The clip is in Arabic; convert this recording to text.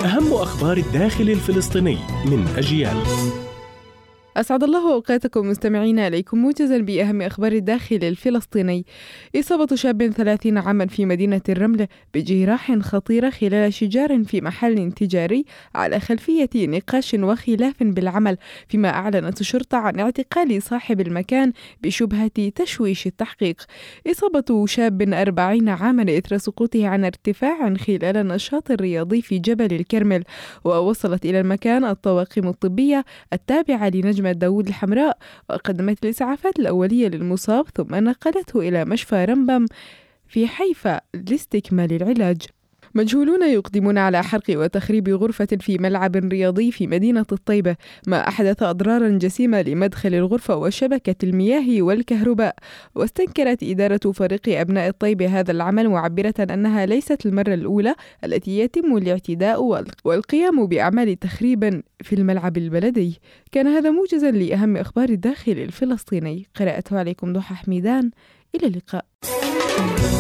أهم أخبار الداخل الفلسطيني من أجيال. أسعد الله أوقاتكم مستمعينا، إليكم موجزا بأهم أخبار الداخل الفلسطيني. إصابة شاب 30 عاما في مدينة الرمل بجراح خطيرة خلال شجار في محل تجاري على خلفية نقاش وخلاف بالعمل، فيما أعلنت الشرطة عن اعتقال صاحب المكان بشبهة تشويش التحقيق. إصابة شاب 40 عاما إثر سقوطه عن ارتفاع خلال النشاط الرياضي في جبل الكرمل، ووصلت إلى المكان الطواقم الطبية التابعة لنجم داود الحمراء، وقدمت الإسعافات الأولية للمصاب ثم نقلته إلى مشفى رمبم في حيفا لاستكمال العلاج. مجهولون يقدمون على حرق وتخريب غرفة في ملعب رياضي في مدينة الطيبة، ما أحدث أضرارا جسيمة لمدخل الغرفة وشبكة المياه والكهرباء. واستنكرت إدارة فريق أبناء الطيبة هذا العمل، معبرة أنها ليست المرة الأولى التي يتم الاعتداء والقيام بأعمال تخريب في الملعب البلدي. كان هذا موجزا لأهم أخبار الداخل الفلسطيني، قرأته عليكم ضحى حميدان. إلى اللقاء.